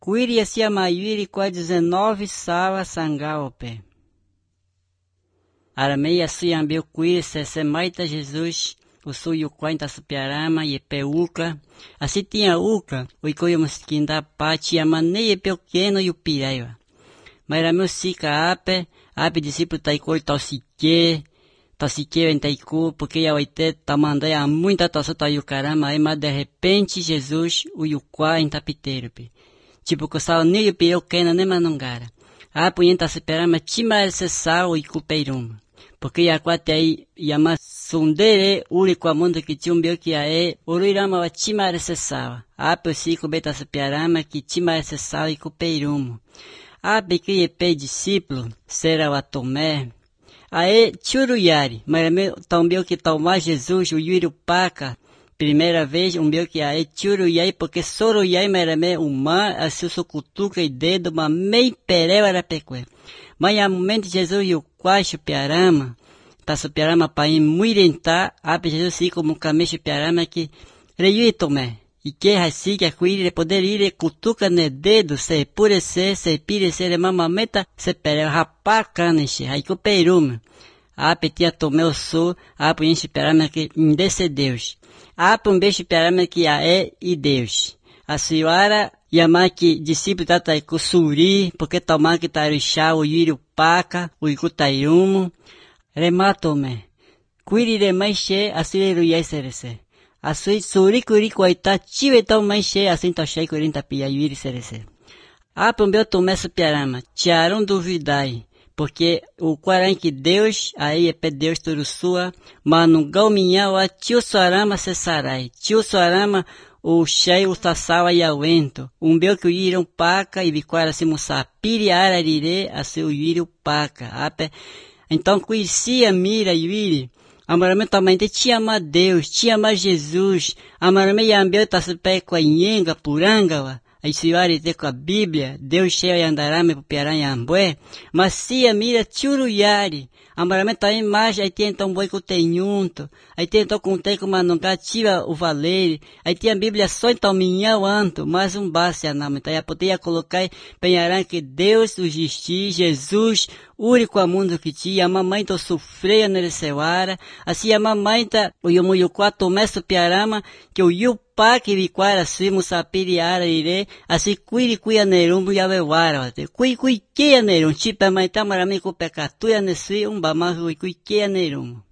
Cuiri assim a maiuri qua 19 sawa sangaope. Aramei assim ambiu cuiri se maita Jesus, o suyo quainta supiarama e peuca. Assim tinha uca, o icoio musquinda pati, a maneia pequeno e o piraiva. Mas era meu sica ape discípulo taicoi tausique em taiku, porque a oite tamandai a muita taça taiucarama, aí mas de repente Jesus o yuquá em tapiteiro, tipo que o sal nem o pireu quena nem manongara. A punhenta se perama tima esse sal e cupeirum. Porque a quate aí yama sundere uri com a mundo que tinha um que aí uruirama wa tima esse sal. A pusico beta se perama que tima esse sal e cupeirum. A pequei pe discípulo será o Tomé. Aí churuyari, mas meu também que tomar Jesus o yuri paca. Primeira vez meu que aí churuyai porque soruyai merame uma a seu cutuca e dedo mas mei pereu era peque. Mas a momento Jesus o quacho piarama, tá so piarama pa ir muirenta, a Jesus se como camecho piarama que reiui Tomé. E que assim que a cuire poder ir cutuca ne dedo se purecer se pirecer mamameta se pere rapar caniche aí que o peirum a petia Tomé o sul a punhenche perama que indesse Deus a pumbeche perama que a e Deus a senhora yama que discípulo tata com suri porque tomar que tarixá o yiro paca o icutairumo rematome cuire de mais che a sileru yaiserese a sui suri curi coita tive tão mais cheia assim tá cheio curinta pia yiri serese. A pombeu tomesso piarama, tiaram duvidai, porque o quaran que Deus, aí é pe Deus tudo sua, manu galminhau a tio suarama cessarai, tio suarama o cheio o tassawa e awento, beu que o iram paca e biquara se musa piri ararire a seu yiri paca, ape, então conhecia mira yiri, amarame também te ama Deus, te ama Jesus. Amarame yambeu tá se pé com a inhenga, puranga, aí se te com a Bíblia, Deus cheio e andarame pro piaranha ambué. Mas se a mira churuyari, amarame também mais, aí tem então boi com tenhunto, aí tem então com tem com manongá, tira o valeire, aí tem a Bíblia só então minhão anto, mais base a nome, então aí poderia colocar penharã que Deus, o justi, Jesus, único a mundo que tinha, a mamãe to sofreia nele seuara, assim a mamãe tá, o yomuyuquá tomesso piarama, que o yupá que viquara suimo sapiriara ire, assim cuia nerumbo yavewara, cui que a nerum, tipo a mãe tá maramico pecatuia nesse, bamahu cui que a nerum.